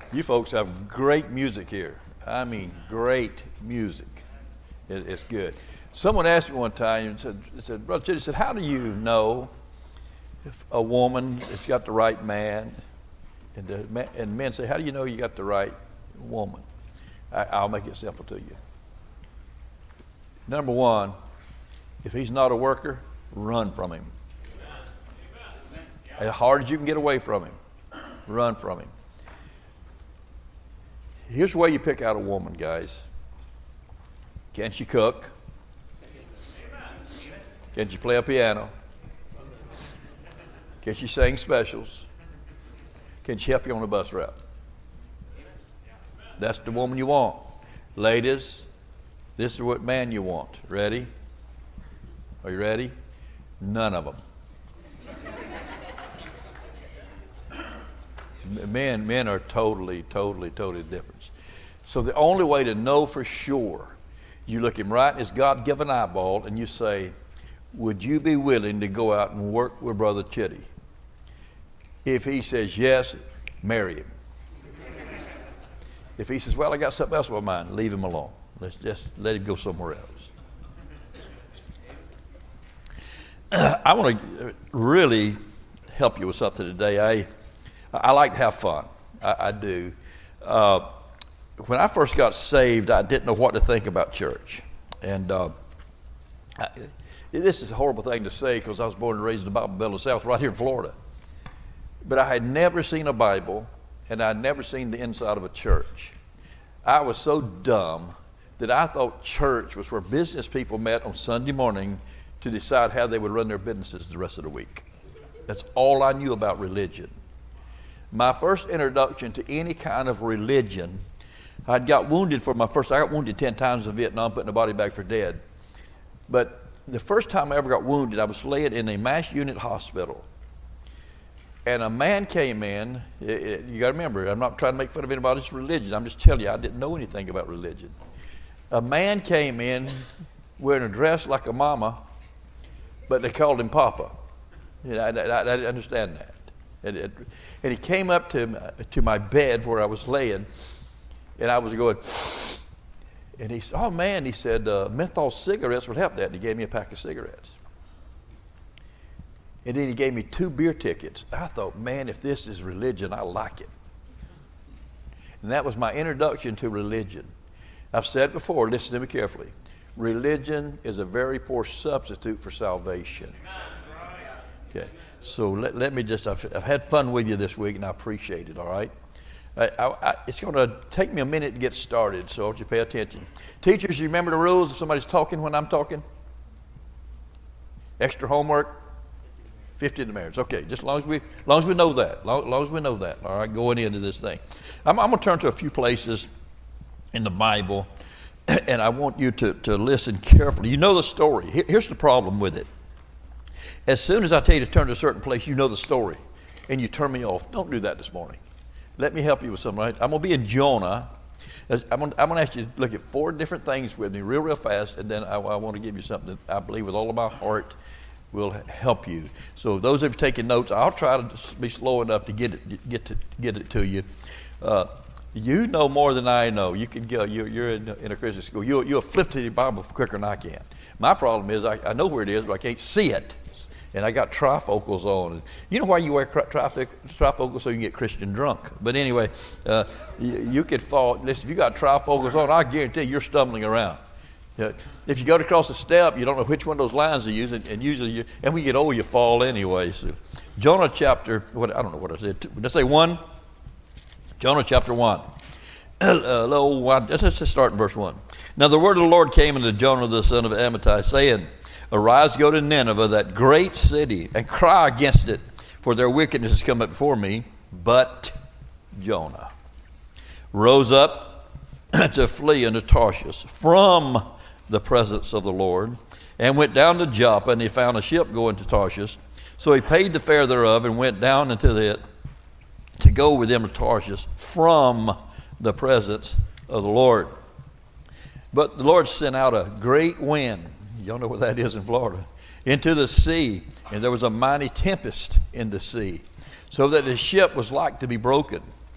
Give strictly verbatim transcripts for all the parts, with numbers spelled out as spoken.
You folks have great music here. I mean, great music. It, it's good. Someone asked me one time and said, said Brother Chitty, said, how do you know if a woman has got the right man? And, the, and men say, how do you know you got the right woman? I, I'll make it simple to you. Number one, if he's not a worker, run from him. As hard as you can get away from him, run from him. Here's the way you pick out a woman, guys. Can she cook? Can she play a piano? Can she sing specials? Can she help you on a bus route? That's the woman you want. Ladies, this is what man you want. Ready? Are you ready? None of them. Men, men are totally, totally, totally different. So the only way to know for sure, you look him right in his God-given eyeball and you say, would you be willing to go out and work with Brother Chitty? If he says yes, marry him. If he says, well, I got something else in my mind, leave him alone. Let's just let him go somewhere else. I want to really help you with something today. I I like to have fun. I, I do. Uh, when I first got saved, I didn't know what to think about church. And uh, I, this is a horrible thing to say because I was born and raised in the Bible Belt of the South right here in Florida. But I had never seen a Bible, and I'd never seen the inside of a church. I was so dumb that I thought church was where business people met on Sunday morning to decide how they would run their businesses the rest of the week. That's all I knew about religion. My first introduction to any kind of religion, I'd got wounded for my first, I got wounded ten times in Vietnam, put in a body bag for dead. But the first time I ever got wounded, I was laying in a mass unit hospital. And a man came in, it, it, you got to remember, I'm not trying to make fun of anybody's religion, I'm just telling you, I didn't know anything about religion. A man came in wearing a dress like a mama, but they called him Papa. You know, I, I, I didn't understand that. And, it, and he came up to, to my bed where I was laying, and I was going, and he said, oh man, he said, uh, menthol cigarettes would help that. And he gave me a pack of cigarettes. And then he gave me two beer tickets. I thought, man, if this is religion, I like it. And that was my introduction to religion. I've said before, listen to me carefully. Religion is a very poor substitute for salvation. Okay. So let, let me just, I've, I've had fun with you this week, and I appreciate it, all right? I, I, I, it's going to take me a minute to get started, so I want you to pay attention. Teachers, you remember the rules if somebody's talking when I'm talking? Extra homework? fifty demerits. Okay, just as long as we, as long as we know that. As long, as long as we know that, all right, going into this thing. I'm, I'm going to turn to a few places in the Bible, and I want you to, to listen carefully. You know the story. Here, here's the problem with it. As soon as I tell you to turn to a certain place, you know the story, and you turn me off. Don't do that this morning. Let me help you with something, right? I'm going to be in Jonah. I'm going, to, I'm going to ask you to look at four different things with me real, real fast, and then I, I want to give you something that I believe with all of my heart will help you. So those of you taking notes, I'll try to be slow enough to get it, get to, get it to you. Uh, you know more than I know. You can go. You're, you're in, in a Christian school. You'll, you'll flip to your Bible quicker than I can. My problem is I, I know where it is, but I can't see it. And I got trifocals on. And you know why you wear trifoc- trifocals? So you can get Christian drunk. But anyway, uh, you, you could fall. Listen, if you got trifocals on, I guarantee you, you're stumbling around. Uh, if you go across a step, you don't know which one of those lines to use, and, and usually, you, and when you get old, you fall anyway. So, Jonah chapter, what I don't know what I said. Did I say one? Jonah chapter one. Uh, let's just start in verse one. Now the word of the Lord came unto Jonah the son of Amittai, saying, arise, go to Nineveh, that great city, and cry against it, for their wickedness has come up before me. But Jonah rose up to flee unto Tarshish from the presence of the Lord, and went down to Joppa, and he found a ship going to Tarshish. So he paid the fare thereof, and went down into it to go with them to Tarshish from the presence of the Lord. But the Lord sent out a great wind, y'all know where that is in Florida, into the sea, and there was a mighty tempest in the sea, so that the ship was like to be broken.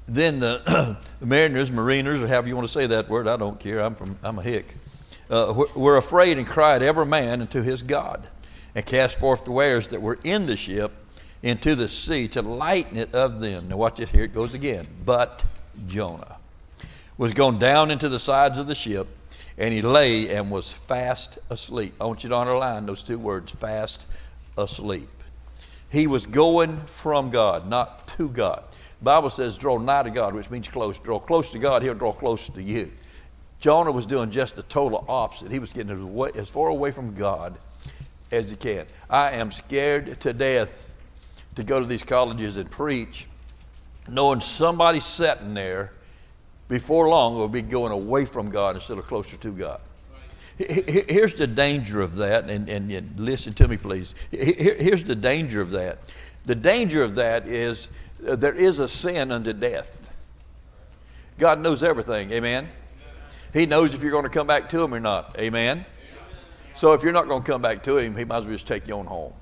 then the mariners, mariners, or however you want to say that word, I don't care. I'm from I'm a hick. Uh, were afraid and cried every man unto his God, and cast forth the wares that were in the ship into the sea to lighten it of them. Now watch this, here it goes again. But Jonah was gone down into the sides of the ship, and he lay and was fast asleep. I want you to underline those two words, fast asleep. He was going from God, not to God. The Bible says draw nigh to God, which means close. Draw close to God, he'll draw close to you. Jonah was doing just the total opposite. He was getting as, way, as far away from God as he can. I am scared to death to go to these colleges and preach, knowing somebody sitting there before long will be going away from God instead of closer to God. Right. Here's the danger of that, and, and, and listen to me, please. Here's the danger of that. The danger of that is uh, there is a sin unto death. God knows everything, amen? He knows if you're going to come back to him or not. Amen? So if you're not going to come back to him, he might as well just take you on home.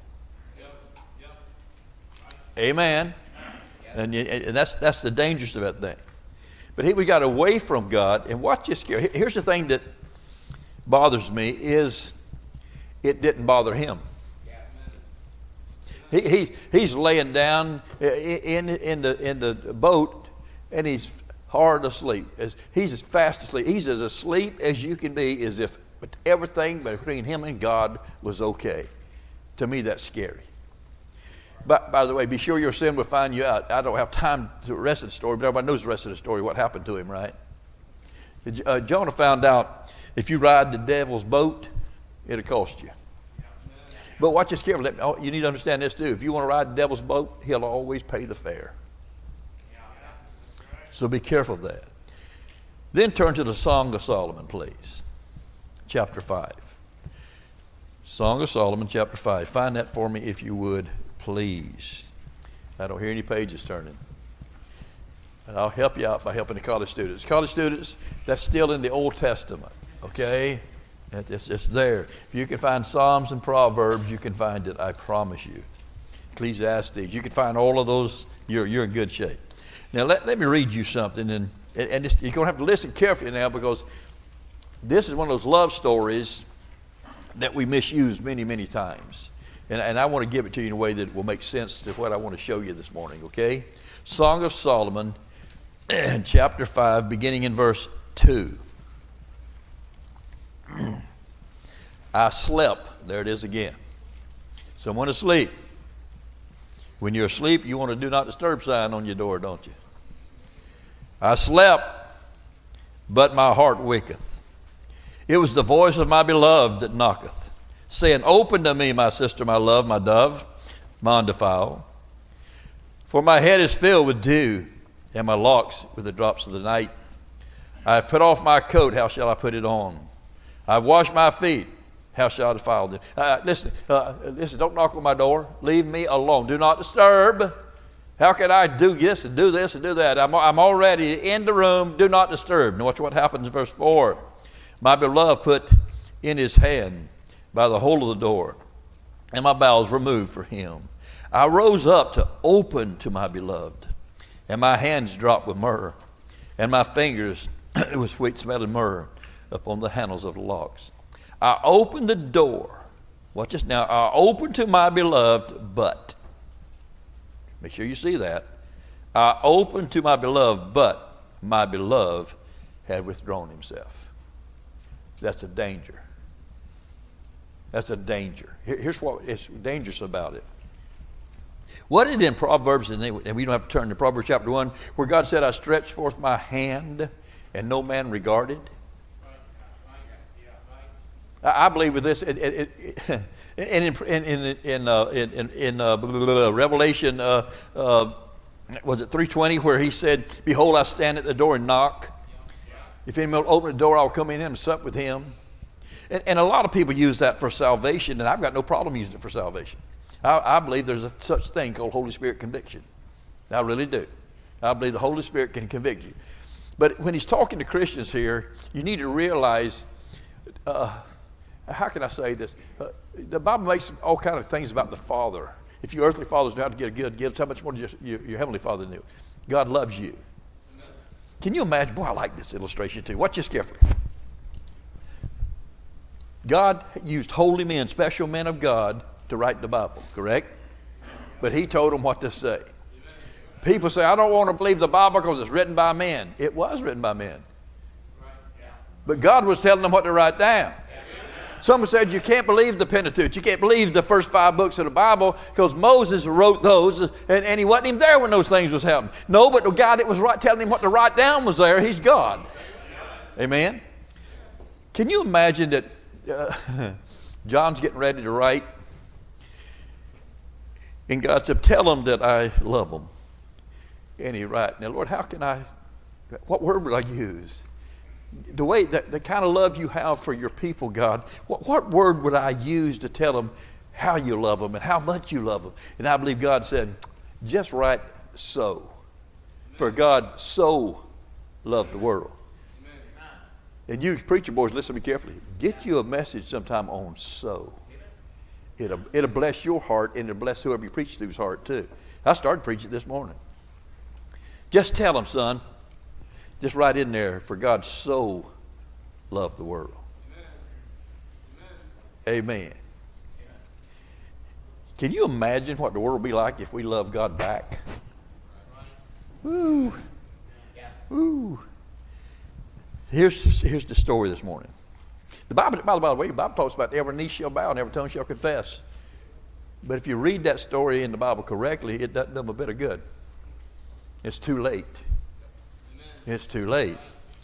Amen? And, and that's that's the dangers of that thing. But he, we got away from God. And watch this. Here's the thing that bothers me is it didn't bother him. He, he's, he's laying down in, in, the, in the boat, and he's hard asleep. As he's as fast asleep. He's as asleep as you can be, as if everything between him and God was okay. To me, that's scary. But by the way, be sure your sin will find you out. I don't have time to the rest of the story, but everybody knows the rest of the story, what happened to him, right? Uh, Jonah found out if you ride the devil's boat, it'll cost you. But watch this carefully. You need to understand this too. If you want to ride the devil's boat, he'll always pay the fare. So be careful of that. Then turn to the Song of Solomon, please. Chapter five. Song of Solomon, chapter five. Find that for me if you would, please. I don't hear any pages turning. And I'll help you out by helping the college students. College students, that's still in the Old Testament, okay? It's, it's there. If you can find Psalms and Proverbs, you can find it, I promise you. Ecclesiastes, you can find all of those, you're, you're in good shape. Now, let, let me read you something, and, and this, you're going to have to listen carefully now, because this is one of those love stories that we misuse many, many times. And, and I want to give it to you in a way that will make sense to what I want to show you this morning, okay? Song of Solomon, chapter five, beginning in verse two. I slept, there it is again. Someone asleep. When you're asleep, you want a do not disturb sign on your door, don't you? I slept, but my heart waketh. It was the voice of my beloved that knocketh, saying, open to me, my sister, my love, my dove, my undefiled. For my head is filled with dew, and my locks with the drops of the night. I have put off my coat, how shall I put it on? I have washed my feet, how shall I defile them? Uh, listen, uh, listen, don't knock on my door. Leave me alone. Do not disturb. How can I do this and do this and do that? I'm, I'm already in the room. Do not disturb. Now watch what happens in verse four. My beloved put in his hand by the hole of the door, and my bowels removed for him. I rose up to open to my beloved, and my hands dropped with myrrh, and my fingers with sweet smelling myrrh upon the handles of the locks. I opened the door. Watch this now. I opened to my beloved, but. Make sure you see that. I opened to my beloved, but my beloved had withdrawn himself. That's a danger. That's a danger. Here's what is dangerous about it. What is it in Proverbs, and we don't have to turn to Proverbs chapter one, where God said, I stretched forth my hand and no man regarded? I believe with this, it, it, it, in, in, in, in, uh, in, in uh, blah, blah, blah, Revelation, uh, uh, was it three twenty, where he said, behold, I stand at the door and knock. If anyone will open the door, I'll come in and sup with him. And, and a lot of people use that for salvation, and I've got no problem using it for salvation. I, I believe there's a such thing called Holy Spirit conviction. I really do. I believe the Holy Spirit can convict you. But when he's talking to Christians here, you need to realize, uh, how can I say this? Uh, the Bible makes all kinds of things about the Father. If your earthly fathers know how to get a good gift, how much more does your, your, your heavenly Father knew? God loves you. Can you imagine? Boy, I like this illustration too. Watch this carefully. God used holy men, special men of God, to write the Bible, correct? But he told them what to say. People say, I don't want to believe the Bible because it's written by men. It was written by men. But God was telling them what to write down. Someone said, you can't believe the Pentateuch. You can't believe the first five books of the Bible because Moses wrote those, and, and he wasn't even there when those things was happening. No, but the guy that was right, telling him what to write down was there. He's God. Amen? Can you imagine that uh, John's getting ready to write, and God said, tell him that I love him. And he write, now, Lord, how can I, what word would I use? The way, the, the kind of love you have for your people, God, what, what word would I use to tell them how you love them and how much you love them? And I believe God said, just write so. For God so loved the world. And you preacher boys, listen to me carefully. Get you a message sometime on so. It'll, it'll bless your heart, and it'll bless whoever you preach to's heart too. I started preaching this morning. Just tell them, son. Just right in there, for God so loved the world. Amen. Amen. Amen. Can you imagine what the world would be like if we loved God back? Woo. Woo. Here's, here's the story this morning. The Bible, by the way, the Bible talks about every knee shall bow and every tongue shall confess. But if you read that story in the Bible correctly, it doesn't do them a bit of good. It's too late. It's too late.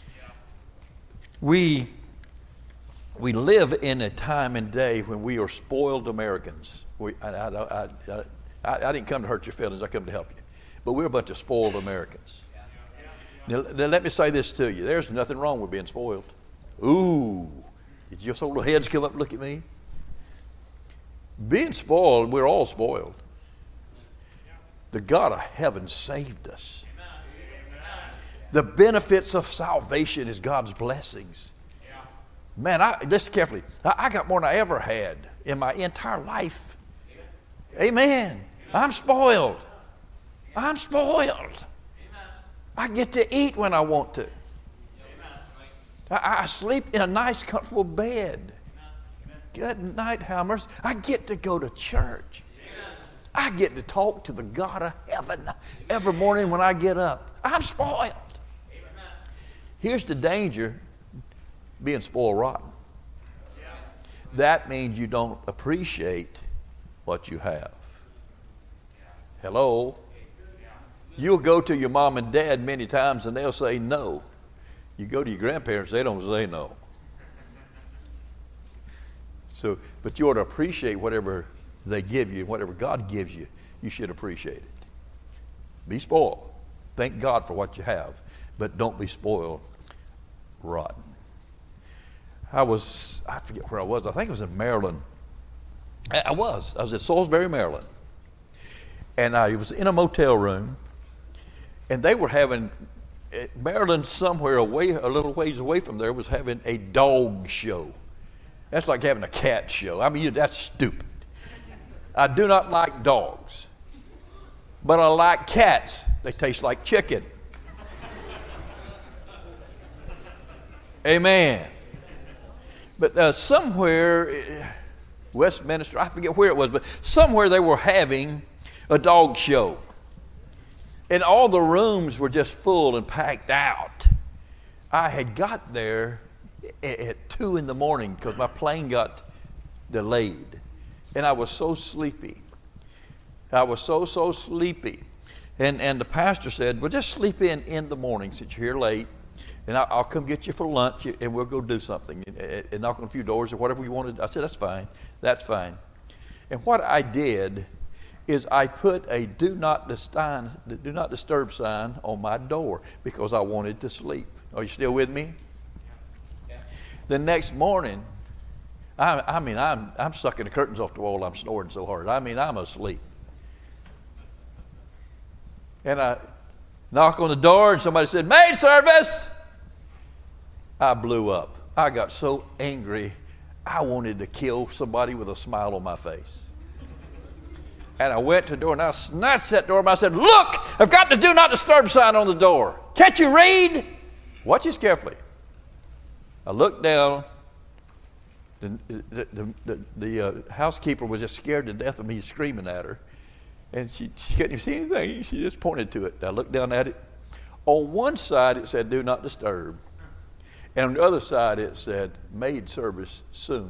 We, we live in a time and day when we are spoiled Americans. We, I, I, I, I, I didn't come to hurt your feelings. I come to help you. But we're a bunch of spoiled Americans. Now, now let me say this to you. There's nothing wrong with being spoiled. Ooh, did your little heads come up and look at me? Being spoiled, we're all spoiled. The God of heaven saved us. The benefits of salvation is God's blessings. Man, I, listen carefully. I, I got more than I ever had in my entire life. Amen. I'm spoiled. I'm spoiled. I get to eat when I want to. I, I sleep in a nice, comfortable bed. Good night, Hammers. I get to go to church. I get to talk to the God of heaven every morning when I get up. I'm spoiled. Here's the danger, being spoiled rotten. That means you don't appreciate what you have. Hello? You'll go to your mom and dad many times and they'll say no. You go to your grandparents, they don't say no. So, but you ought to appreciate whatever they give you, whatever God gives you, you should appreciate it. Be spoiled. Thank God for what you have, but don't be spoiled rotten. I was, I forget where I was, I think it was in Maryland. I, I was, I was at Salisbury, Maryland. And I was in a motel room, and they were having, Maryland somewhere away, a little ways away from there, was having a dog show. That's like having a cat show. I mean, that's stupid. I do not like dogs, but I like cats. They taste like chicken. Amen. But uh, somewhere, Westminster, I forget where it was, but somewhere they were having a dog show. And all the rooms were just full and packed out. I had got there at two in the morning because my plane got delayed. And I was so sleepy. I was so, so sleepy. And and the pastor said, well, just sleep in in the morning since you're here late. And I'll, I'll come get you for lunch and we'll go do something. And, and knock on a few doors or whatever you wanted. I said, that's fine. That's fine. And what I did is I put a do not disturb, do not disturb sign on my door because I wanted to sleep. Are you still with me? Yeah. The next morning, I, I mean, I'm, I'm sucking the curtains off the wall. I'm snoring so hard. I mean, I'm asleep. And I knock on the door and somebody said, maid service. I blew up. I got so angry, I wanted to kill somebody with a smile on my face. And I went to the door and I snatched that door and I said, look, I've got the do not disturb sign on the door. Can't you read? Watch this carefully. I looked down. The, the, the, the, the uh, housekeeper was just scared to death of me screaming at her. And she, she couldn't even see anything. She just pointed to it. I looked down at it. On one side, it said, do not disturb. And on the other side, it said, maid service soon.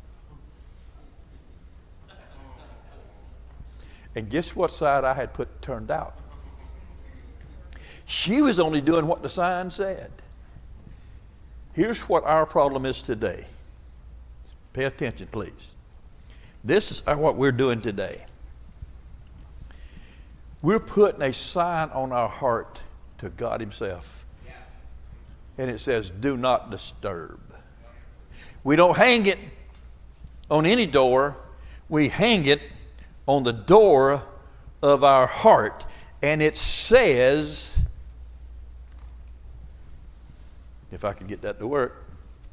And guess what side I had put turned out? She was only doing what the sign said. Here's what our problem is today. Pay attention, please. This is what we're doing today. We're putting a sign on our heart to God himself. And it says, do not disturb. We don't hang it on any door. We hang it on the door of our heart. And it says, if I could get that to work,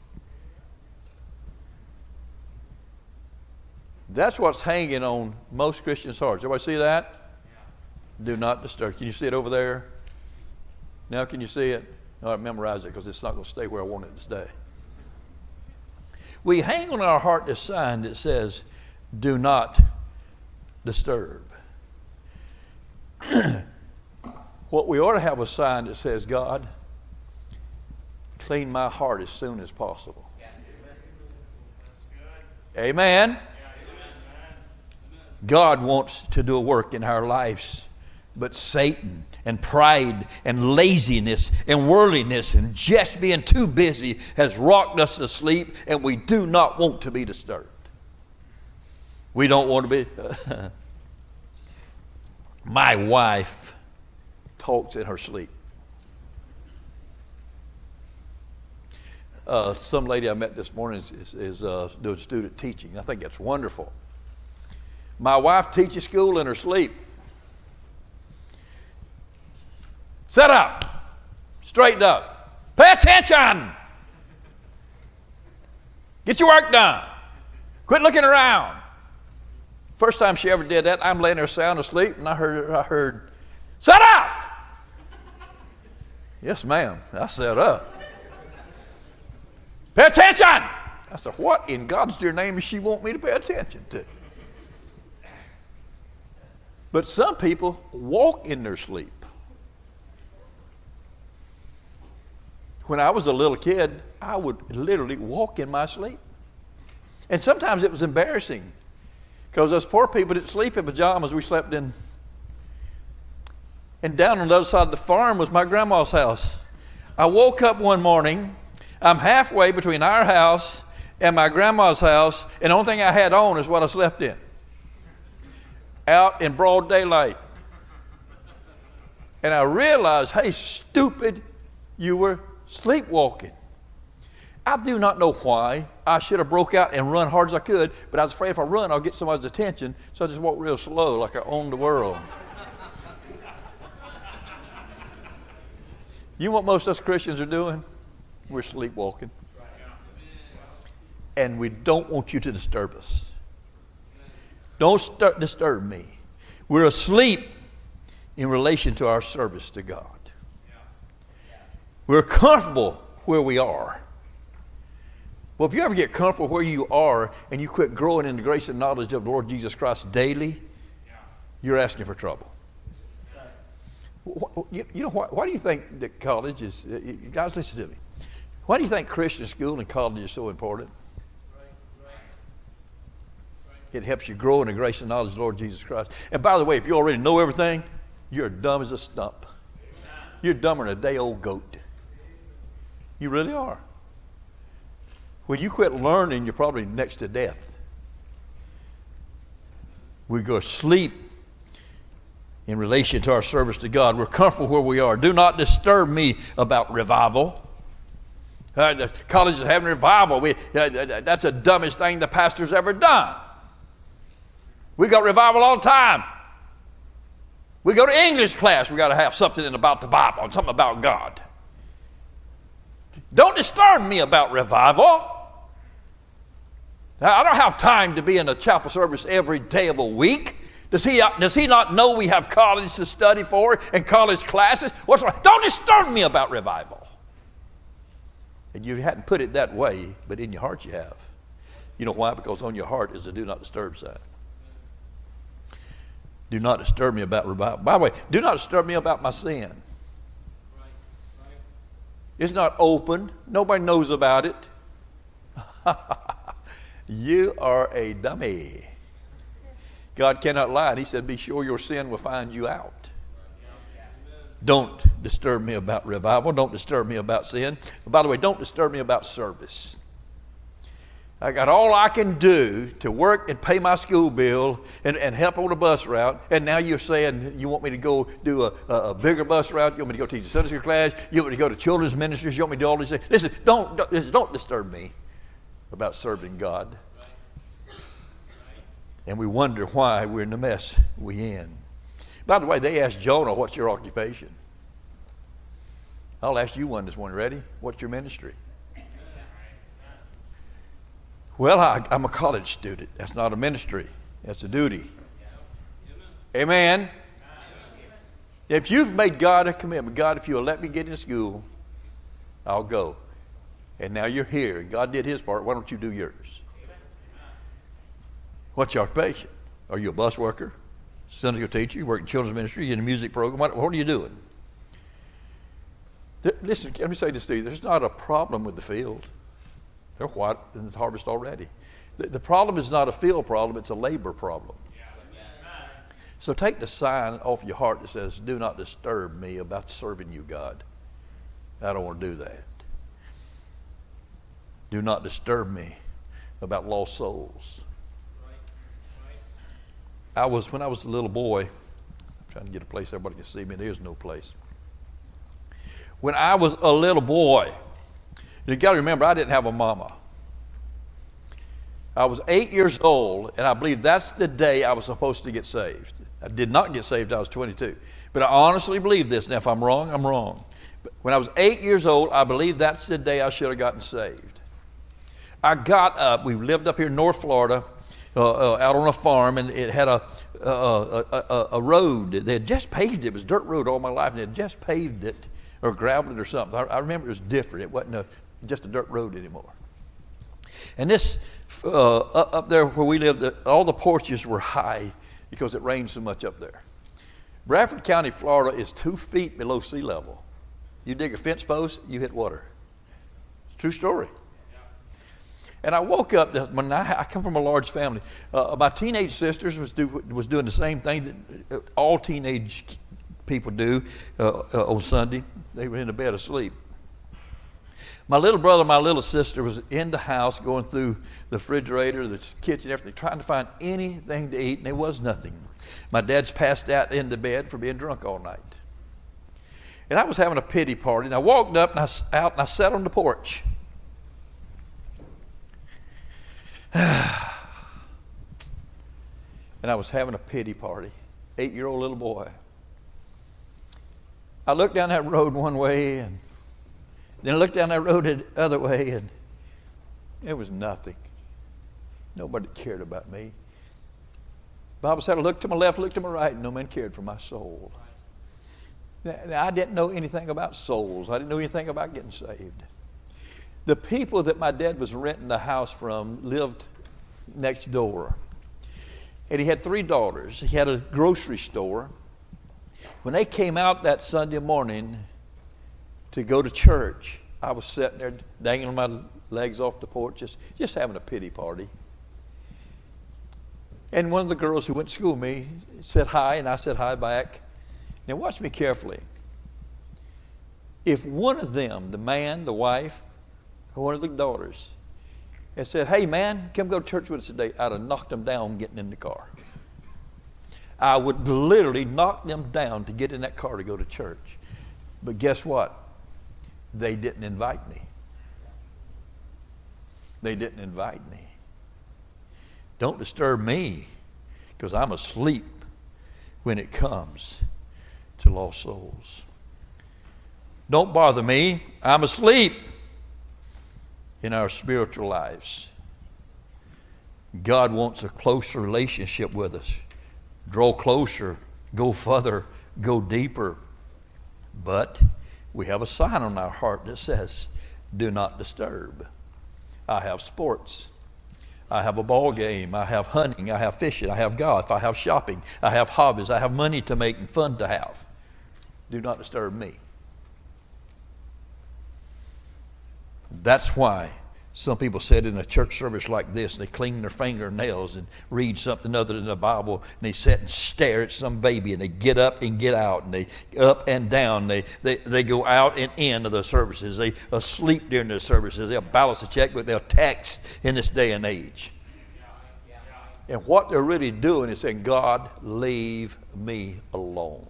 that's what's hanging on most Christians' hearts. Everybody see that? Yeah. Do not disturb. Can you see it over there? Now can you see it? All right, memorize it because it's not going to stay where I want it to stay. We hang on our heart this sign that says, do not disturb. What we ought to have a sign that says, God, clean my heart as soon as possible. Yeah. Amen. God wants to do a work in our lives, but Satan and pride and laziness and worldliness and just being too busy has rocked us to sleep, and we do not want to be disturbed. We don't want to be. My wife talks in her sleep. Uh, some lady I met this morning is, is, is uh, doing student teaching. I think that's wonderful. My wife teaches school in her sleep. Sit up. Straighten up. Pay attention. Get your work done. Quit looking around. First time she ever did that, I'm laying there sound asleep, and I heard, I heard, sit up. Yes, ma'am. I sat up. Pay attention. I said, what in God's dear name does she want me to pay attention to? But some people walk in their sleep. When I was a little kid, I would literally walk in my sleep. And sometimes it was embarrassing because us poor people didn't sleep in pajamas. We slept in. And down on the other side of the farm was my grandma's house. I woke up one morning. I'm halfway between our house and my grandma's house, and the only thing I had on is what I slept in. Out in broad daylight. And I realized, hey, stupid, you were sleepwalking. I do not know why. I should have broke out and run hard as I could, but I was afraid if I run, I'll get somebody's attention, so I just walked real slow like I owned the world. You know what most of us Christians are doing? We're sleepwalking. And we don't want you to disturb us. Don't start, disturb me. We're asleep in relation to our service to God. We're comfortable where we are. Well, if you ever get comfortable where you are and you quit growing in the grace and knowledge of the Lord Jesus Christ daily, you're asking for trouble. You, you know, why, why do you think that college is, guys, listen to me. Why do you think Christian school and college is so important? It helps you grow in the grace and knowledge of the Lord Jesus Christ. And by the way, if you already know everything, you're dumb as a stump. You're dumber than a day-old goat. You really are. When you quit learning, you're probably next to death. We go to sleep in relation to our service to God. We're comfortable where we are. Do not disturb me about revival. Uh, the college is having revival. We, uh, that's the dumbest thing the pastor's ever done. We got revival all the time. We go to English class. We got to have something in about the Bible and something about God. Don't disturb me about revival. Now, I don't have time to be in a chapel service every day of a week Does he, does he not know we have college to study for and college classes? What's wrong? Don't disturb me about revival. And you hadn't put it that way, but in your heart you have. You know why? Because on your heart is the do not disturb sign. Do not disturb me about revival. By the way, do not disturb me about my sin. It's not open. Nobody knows about it. You are a dummy. God cannot lie. And he said, be sure your sin will find you out. Don't disturb me about revival. Don't disturb me about sin. By the way, don't disturb me about service. I got all I can do to work and pay my school bill and, and help on a bus route. And now you're saying you want me to go do a, a, a bigger bus route. You want me to go teach a Sunday school class. You want me to go to children's ministries. You want me to do all these things. Listen, don't, don't, listen, don't disturb me about serving God. And we wonder why we're in the mess we in. By the way, they asked Jonah, what's your occupation? I'll ask you one this morning. Ready? What's your ministry? Well, I, I'm a college student. That's not a ministry. That's a duty. Amen. Amen. If you've made God a commitment, God, if you'll let me get in school, I'll go. And now you're here. God did his part. Why don't you do yours? What's your occupation? Are you a bus worker? Sunday school teacher? You work in children's ministry? You in a music program? What, what are you doing? There, listen, let me say this to you. There's not a problem with the field. They're white in the harvest already. The, the problem is not a field problem. It's a labor problem. So take the sign off your heart that says, do not disturb me about serving you, God. I don't want to do that. Do not disturb me about lost souls. I was, when I was a little boy, I'm trying to get a place everybody can see me. There's no place. When I was a little boy, you got to remember, I didn't have a mama. I was eight years old, and I believe that's the day I was supposed to get saved. I did not get saved, I was twenty-two. But I honestly believe this. Now, if I'm wrong, I'm wrong. But when I was eight years old, I believe that's the day I should have gotten saved. I got up. We lived up here in North Florida, uh, uh, out on a farm, and it had a, uh, a, a, a road. They had just paved it. It was a dirt road all my life, and they had just paved it or graveled it or something. I, I remember it was different. It wasn't a, just a dirt road anymore. And this, uh, up there where we lived, all the porches were high because it rained so much up there. Bradford County, Florida is two feet below sea level. You dig a fence post, you hit water. It's a true story. And I woke up, when I, I come from a large family. Uh, my teenage sisters was, do, was doing the same thing that all teenage people do uh, uh, on Sunday. They were in the bed asleep. My little brother, my little sister was in the house going through the refrigerator, the kitchen, everything, trying to find anything to eat, and there was nothing. My dad's passed out into bed for being drunk all night. And I was having a pity party, and I walked up and I was out and I sat on the porch. And I was having a pity party, eight-year-old little boy. I looked down that road one way, and then I looked down that road the other way, and there was nothing. Nobody cared about me. The Bible said I looked to my left, looked to my right, and no man cared for my soul. Now, now, I didn't know anything about souls. I didn't know anything about getting saved. The people that my dad was renting the house from lived next door. And he had three daughters. He had a grocery store. When they came out that Sunday morning to go to church, I was sitting there dangling my legs off the porch, just, just having a pity party. And one of the girls who went to school with me said hi, and I said hi back. Now watch me carefully. If one of them, the man, the wife, or one of the daughters, had said, hey man, come go to church with us today, I'd have knocked them down getting in the car. I would literally knock them down to get in that car to go to church. But guess what? They didn't invite me. They didn't invite me. Don't disturb me, because I'm asleep when it comes to lost souls. Don't bother me. I'm asleep in our spiritual lives. God wants a closer relationship with us draw closer, go further, go deeper. But we have a sign on our heart that says, do not disturb. I have sports. I have a ball game. I have hunting. I have fishing. I have golf. I have shopping. I have hobbies. I have money to make and fun to have. Do not disturb me. That's why some people sit in a church service like this and they clean their fingernails and read something other than the Bible, and they sit and stare at some baby, and they get up and get out, and they up and down. They they, they go out and in of the services. They asleep during the services. They'll balance a check, but they'll text in this day and age. And what they're really doing is saying, God, leave me alone.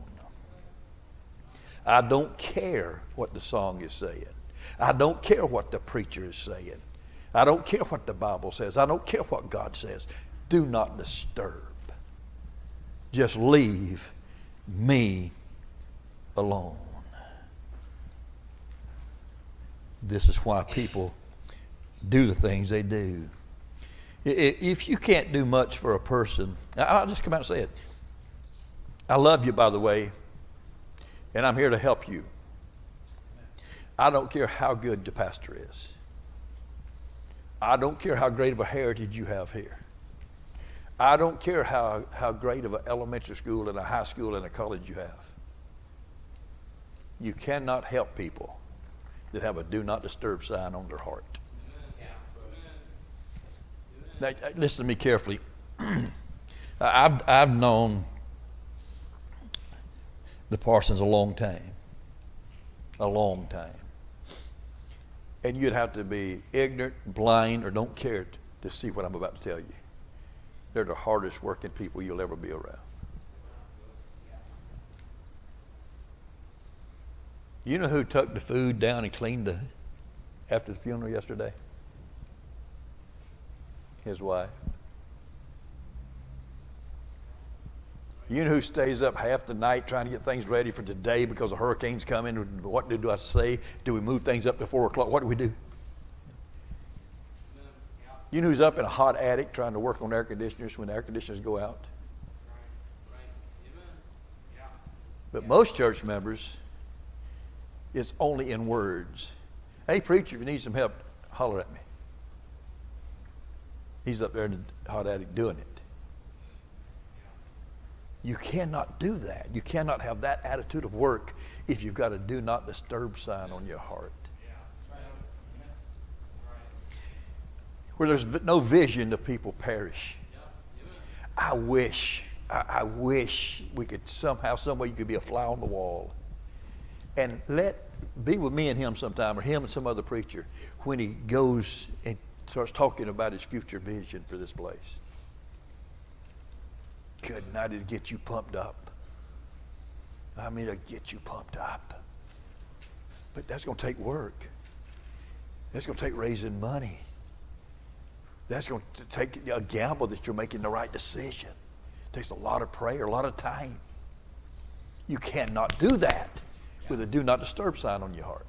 I don't care what the song is saying. I don't care what the preacher is saying. I don't care what the Bible says. I don't care what God says. Do not disturb. Just leave me alone. This is why people do the things they do. If you can't do much for a person, I'll just come out and say it. I love you, by the way, and I'm here to help you. I don't care how good the pastor is. I don't care how great of a heritage you have here. I don't care how, how great of an elementary school and a high school and a college you have. You cannot help people that have a do not disturb sign on their heart. Now, listen to me carefully. I've, I've known the Parsons a long time. A long time. And you'd have to be ignorant, blind, or don't care to see what I'm about to tell you. They're the hardest working people you'll ever be around. You know who took the food down and cleaned the after the funeral yesterday? His wife. You know who stays up half the night trying to get things ready for today because a hurricane's coming? What do, do I say? Do we move things up to four o'clock? What do we do? You know who's up in a hot attic trying to work on air conditioners when the air conditioners go out? But most church members, it's only in words. Hey, preacher, if you need some help, holler at me. He's up there in the hot attic doing it. You cannot do that. You cannot have that attitude of work if you've got a do not disturb sign on your heart. Where there's no vision, the people perish. I wish, I, I wish we could somehow, some way you could be a fly on the wall. And let, be with me and him sometime, or him and some other preacher, when he goes and starts talking about his future vision for this place. Good night, it'll get you pumped up. I mean, it'll get you pumped up. But that's going to take work. That's going to take raising money. That's going to take a gamble that you're making the right decision. It takes a lot of prayer, a lot of time. You cannot do that with a do not disturb sign on your heart.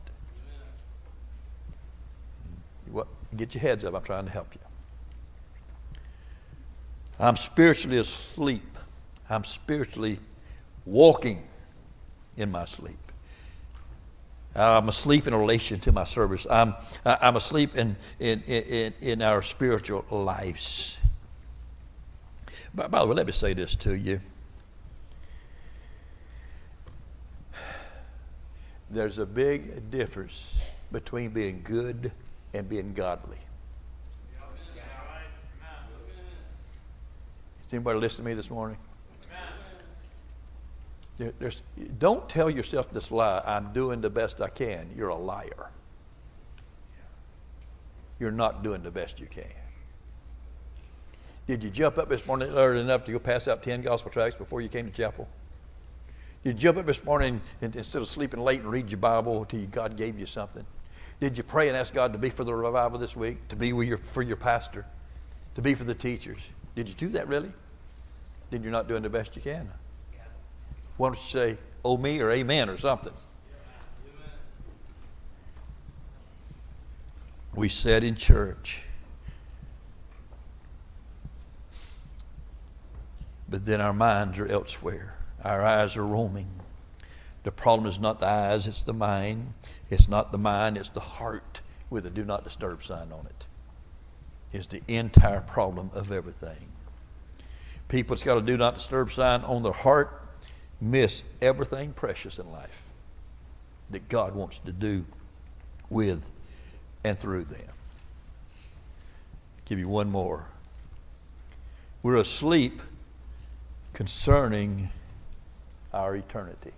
What? Get your heads up. I'm trying to help you. I'm spiritually asleep. I'm spiritually walking in my sleep. I'm asleep in relation to my service. I'm I'm asleep in in in, in our spiritual lives. By, by the way, let me say this to you. There's a big difference between being good and being godly. Is anybody listening to me this morning? There, there's, don't tell yourself this lie, I'm doing the best I can. You're a liar. You're not doing the best you can. Did you jump up this morning early enough to go pass out ten gospel tracts before you came to chapel? Did you jump up this morning and instead of sleeping late and read your Bible till God gave you something? Did you pray and ask God to be for the revival this week, to be with your, for your pastor, to be for the teachers? Did you do that really? Then you're not doing the best you can. Why don't you say, oh me, or amen, or something? We said in church, but then our minds are elsewhere. Our eyes are roaming. The problem is not the eyes, it's the mind. It's not the mind, it's the heart with a do not disturb sign on it. It's the entire problem of everything. People that's got a do not disturb sign on their heart miss everything precious in life that God wants to do with and through them. I'll give you one more. We're asleep concerning our eternity.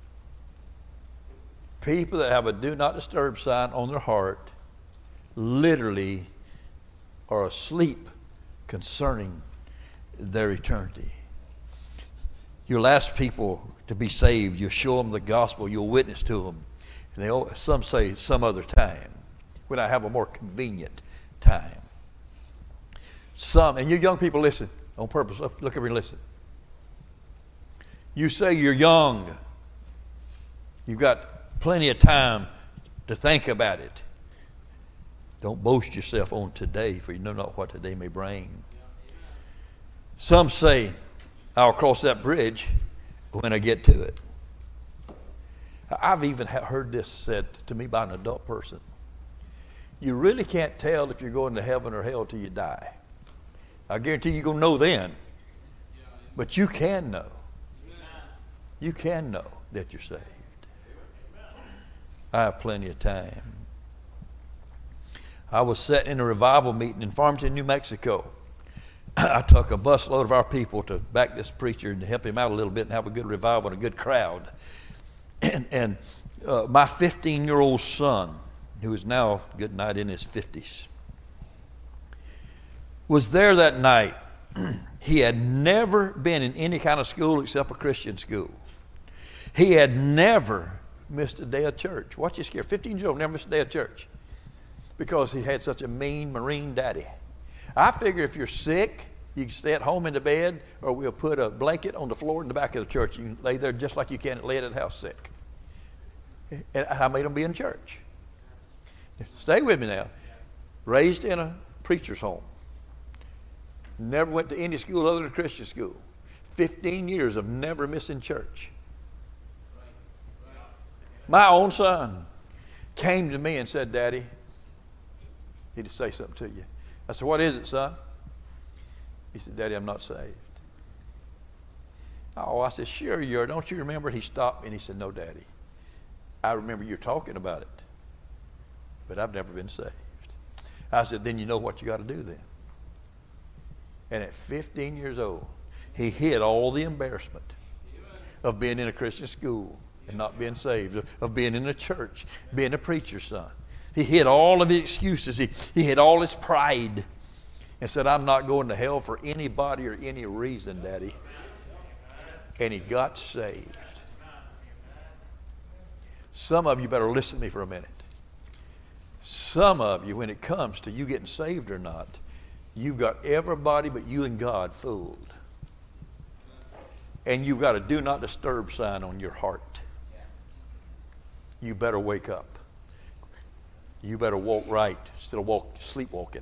People that have a do not disturb sign on their heart literally are asleep concerning their eternity. You'll ask people to be saved. You'll show them the gospel. You'll witness to them. And they, some say some other time, when I have a more convenient time. Some, and you young people, listen on purpose. Look, look at me and listen. You say you're young. You've got plenty of time to think about it. Don't boast yourself on today, for you know not what today may bring. Some say, I'll cross that bridge when I get to it. I've even heard this said to me by an adult person. You really can't tell if you're going to heaven or hell till you die. I guarantee you're going to know then. But you can know. You can know that you're saved. I have plenty of time. I was sitting in a revival meeting in Farmington, New Mexico. I took a busload of our people to back this preacher and to help him out a little bit and have a good revival and a good crowd. And, and uh, my fifteen-year-old son, who is now, good night, in his fifties, was there that night. He had never been in any kind of school except a Christian school. He had never missed a day of church. Watch this here. fifteen-year-old never missed a day of church because he had such a mean Marine daddy. I figure if you're sick, you can stay at home in the bed, or we'll put a blanket on the floor in the back of the church. You can lay there just like you can lay at the house sick. And I made him be in church. Stay with me now. Raised in a preacher's home. Never went to any school other than Christian school. Fifteen years of never missing church. My own son came to me and said, Daddy, I need to say something to you. I said, what is it, son? He said, Daddy, I'm not saved. Oh, I said, sure you are. Don't you remember? He stopped me and he said, no, Daddy. I remember you talking about it, but I've never been saved. I said, then you know what you got to do then. And at fifteen years old, he hid all the embarrassment of being in a Christian school and not being saved, of being in a church, being a preacher's son. He hid all of his excuses. He, he hid all his pride and said, I'm not going to hell for anybody or any reason, Daddy. And he got saved. Some of you better listen to me for a minute. Some of you, when it comes to you getting saved or not, you've got everybody but you and God fooled. And you've got a do not disturb sign on your heart. You better wake up. You better walk right instead of walk, sleepwalking.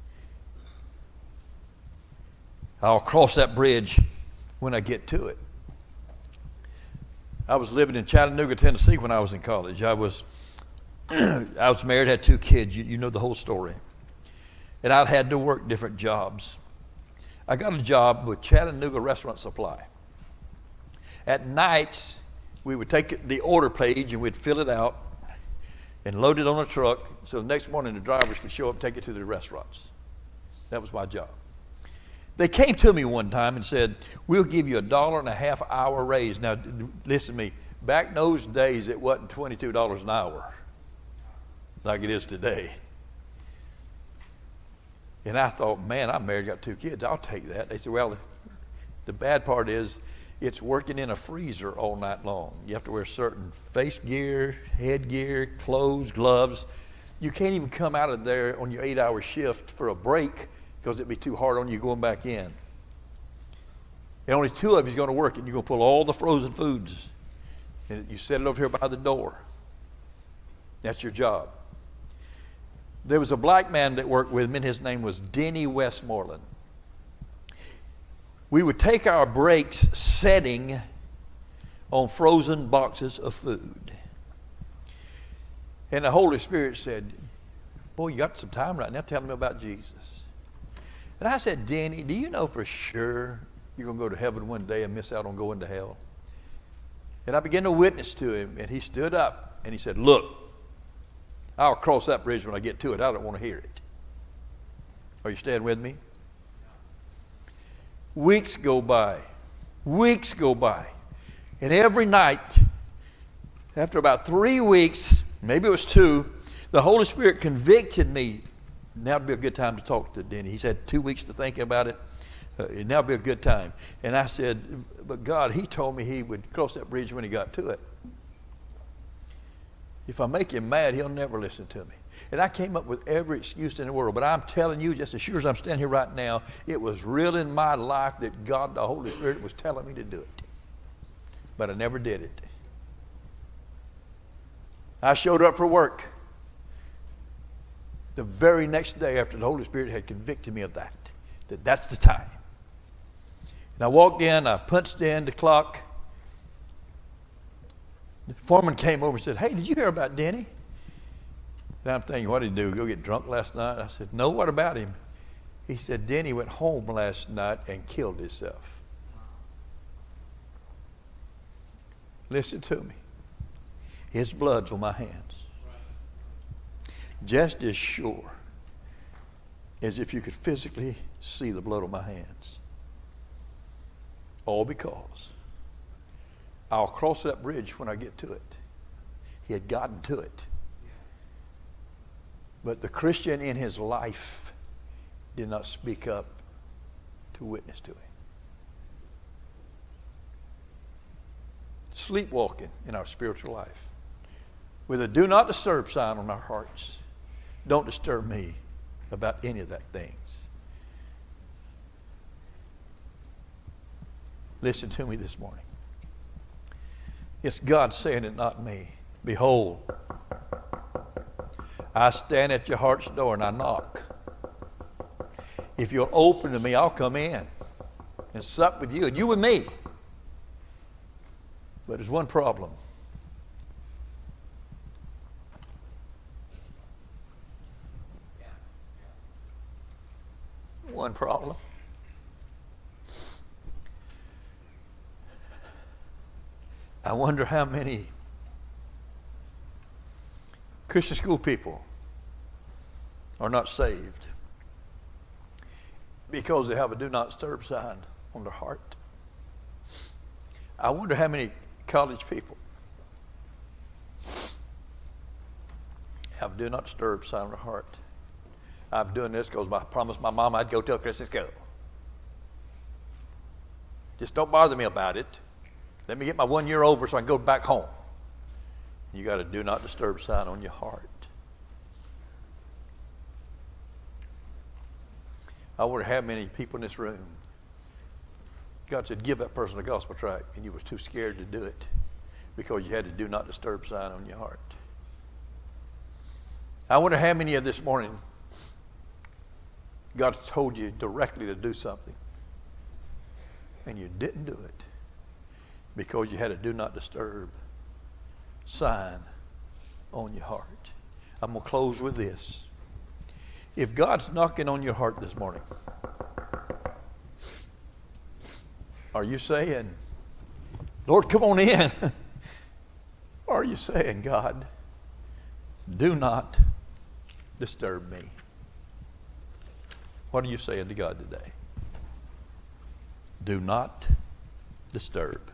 I'll cross that bridge when I get to it. I was living in Chattanooga, Tennessee when I was in college. I was I was married, had two kids. You, you know the whole story. And I'd had to work different jobs. I got a job with Chattanooga Restaurant Supply. At nights, we would take the order page and we'd fill it out and load it on a truck so the next morning the drivers could show up and take it to the restaurants. That was my job. They came to me one time and said, we'll give you a dollar and a half hour raise. Now, listen to me. Back in those days, it wasn't twenty-two dollars an hour like it is today. And I thought, man, I'm married, got two kids. I'll take that. They said, well, the bad part is it's working in a freezer all night long. You have to wear certain face gear, head gear, clothes, gloves. You can't even come out of there on your eight-hour shift for a break because it'd be too hard on you going back in. And only two of you is going to work, and you're going to pull all the frozen foods, and you set it over here by the door. That's your job. There was a black man that worked with me, and his name was Denny Westmoreland. we would take our breaks setting on frozen boxes of food. And the Holy Spirit said, boy, you got some time right now. Tell me about Jesus. And I said, Denny, do you know for sure you're going to go to heaven one day and miss out on going to hell? And I began to witness to him, and he stood up and he said, look, I'll cross that bridge when I get to it. I don't want to hear it. Are you staying with me? Weeks go by. Weeks go by. And every night, after about three weeks, maybe it was two, the Holy Spirit convicted me. Now would be a good time to talk to Denny. He said two weeks to think about it. Uh, now would be a good time. And I said, but God, he told me he would cross that bridge when he got to it. If I make him mad, he'll never listen to me. And I came up with every excuse in the world. But I'm telling you, just as sure as I'm standing here right now, it was real in my life that God, the Holy Spirit, was telling me to do it. But I never did it. I showed up for work the very next day after the Holy Spirit had convicted me of that, that that's the time. And I walked in, I punched in the clock. The foreman came over and said, hey, did you hear about Denny? And I'm thinking, what did he do, go get drunk last night? I said, no, what about him? He said, Denny went home last night and killed himself. Listen to me. His blood's on my hands. Just as sure as if you could physically see the blood on my hands. All because I'll cross that bridge when I get to it. He had gotten to it. But the Christian in his life did not speak up to witness to him. Sleepwalking in our spiritual life with a do not disturb sign on our hearts. Don't disturb me about any of that things. Listen to me this morning. It's God saying it, not me. Behold, I stand at your heart's door and I knock. If you'll open to me, I'll come in and sup with you and you with me. But there's one problem. One problem. I wonder how many Christian school people are not saved because they have a do not disturb sign on their heart. I wonder how many college people have a do not disturb sign on their heart. I'm doing this because I promised my mom I'd go till Christmas go. Just don't bother me about it. Let me get my one year over so I can go back home. You got a do not disturb sign on your heart. I wonder how many people in this room, God said, give that person a gospel tract, and you was too scared to do it because you had a do not disturb sign on your heart. I wonder how many of this morning God told you directly to do something and you didn't do it because you had a do not disturb sign on your heart. I'm going to close with this. If God's knocking on your heart this morning, are you saying, Lord, come on in? Or are you saying, God, do not disturb me? What are you saying to God today? Do not disturb.